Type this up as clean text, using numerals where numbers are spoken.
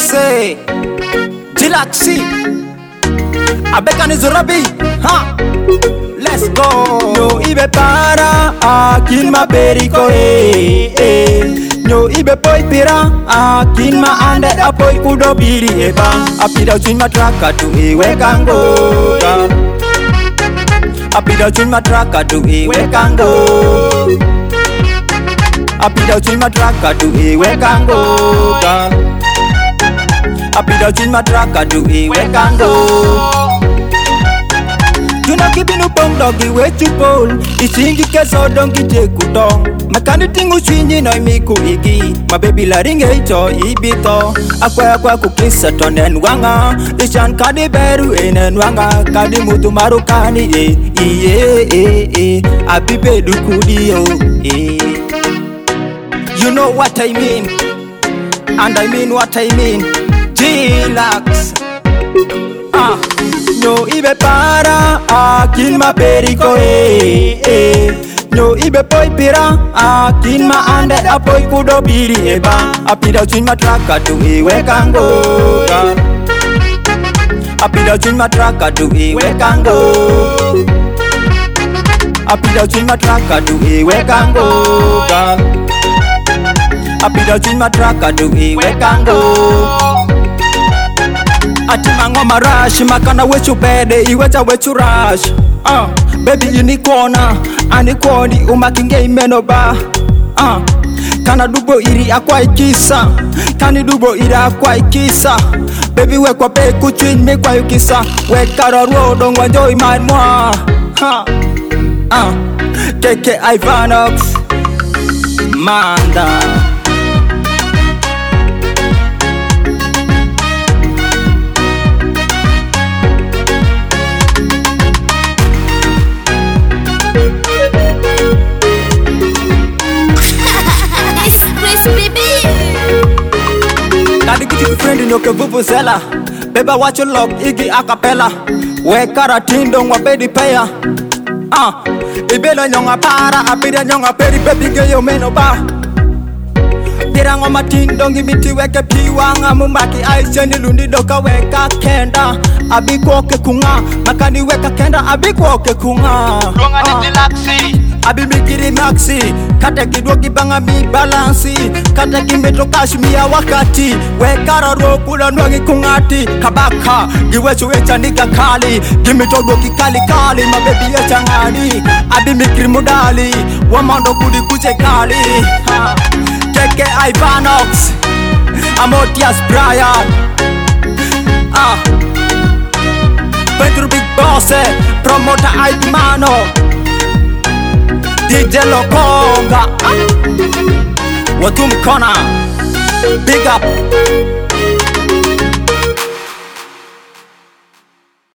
Bose Jilaxi Abekani Zurabi ha. Let's go. No ibe para akin ma beriko No ibe poi pira akin ma ande apoi kudo biri eba apida chin matraka tu ewe kango apida chin matraka tu ewe kango apida chin matraka tu ewe kango apida chin matraka tu ewe kango. You know keep no bong doggy way to bowl. Isingi keso dongi te kutong. Makani tingu swinyi no miku igi. My baby la ring echo ibito. Akwa kukisa tonen wanga. Ishan kadi beru enen wanga. Kadi mutu marukani Abibe dukudio You know what I mean, and I mean what I mean. Jilax No ibe para akin ma beriko No ibe poi pira akin ma ande apoi kudo biri eba apida chin matraka tu ewe kango apida chin matraka tu ewe kango apida chin matraka tu ewe kango apida chin matraka tu ewe kango. Atimango marash makana wechu bede iwecha wechu rush Baby unikona anikoni umakinge imeno ba Kana dubo iri akwa ikisa Kani dubo iri akwa ikisa Baby we kwa pe kuchin me kwa yukisa We kararwo dongwa joy manwa KK Ivanox Manda Kadi kiti friend nyoke vuvuzela Beba watch your log igi acapella We karatindo ngwa bedi paya Ibelo nyonga para apira nyonga peri baby geyo meno ba Pira ngoma tindo ngimiti weke piwanga Mumaki aisheni lundi doka weka kenda Abikwoke kunga Makani weka kenda abikwoke kunga Lunga ni Jilaxi Abi mikiri maxi Kata kidwa kibanga mi balansi Kata kimetro kashmia wakati Wekara ropula nwangi kungati Kabaka giwechu wecha nika kali Gimitogo kikali kali Mabebi yecha ngani Abi mikiri mudali Wamando kudi kuche kali KK Ivanox Amotias Brian Pedro Big Boss Promoter Aitmano DJ Lokonga Watum Kona Big up